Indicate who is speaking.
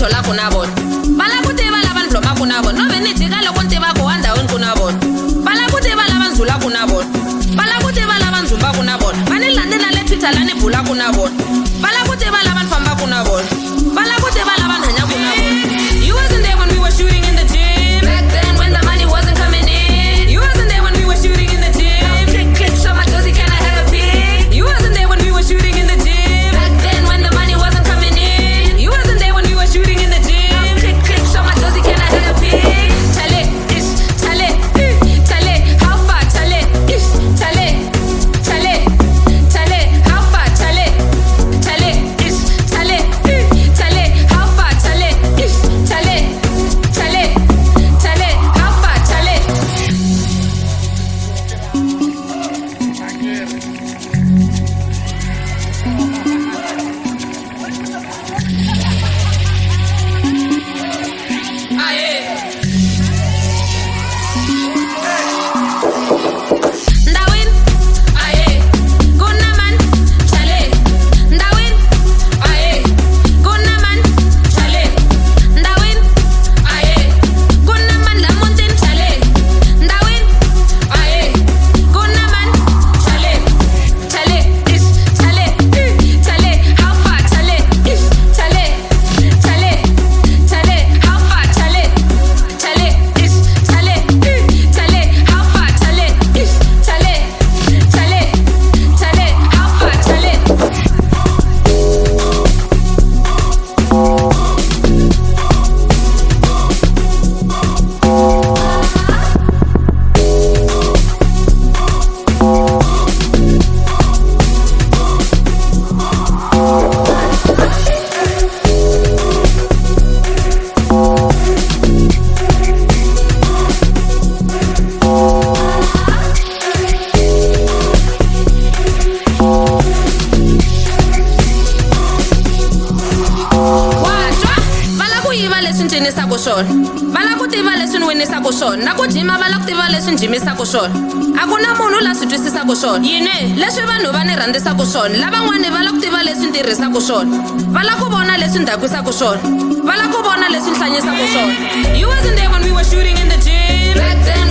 Speaker 1: ndlola ku na vona va la ku tiva lava ndlomaka na vona no ve ni jika loko ni tivaka wa ndhawini ku na vona va la ku tiva lava ndzulaka na vona va la ku tiva lava ndzumbaka na vona va ni landi na le Twitter la ni bulaka na vona va la ku tiva lava ni fambaka na vona va la ku tiva lava ni hanyaka na vona. You wasn't there when we were shooting in the gym back then when the money wasn't coming in. You wasn't there when we were shooting in the gym. Click click show my josie can I have a pic. You wasn't there when we were shooting in the gym back then when the money wasn't coming in. You wasn't there when we were shooting in the gym. Click click show my josie can I have a pic. Chale ish chale chale how far chale ish chale chale chale how far chale chale ish chale chale how far chale ish chale chale chale how far chale. Ndawin aye kunaman chale ndawin aye kunaman chale ndawin aye kunaman lamuntin chale ndawin aye kunaman chale chale ish chale chale how far chale ish chale chale chale how far chale chale ish chale chale how far chale ish chale chale chale how far chale. Watshwa va la ku yiva leswi ncinisaka swona va la ku tiva leswi ni winisaka swona na ku jima va la ku tiva leswi ni jimisaka swona a ku na munhu la swi twisisaka swona yini leswi vanhu va ni rhandzisaka swona lavan'wani va la ku tiva leswi ni tirhisaka swona va la ku vona leswi ni dakwisaka swona va la ku vona leswi ni hlanyisaka swona. You wasn't there when we were shooting in the gym back then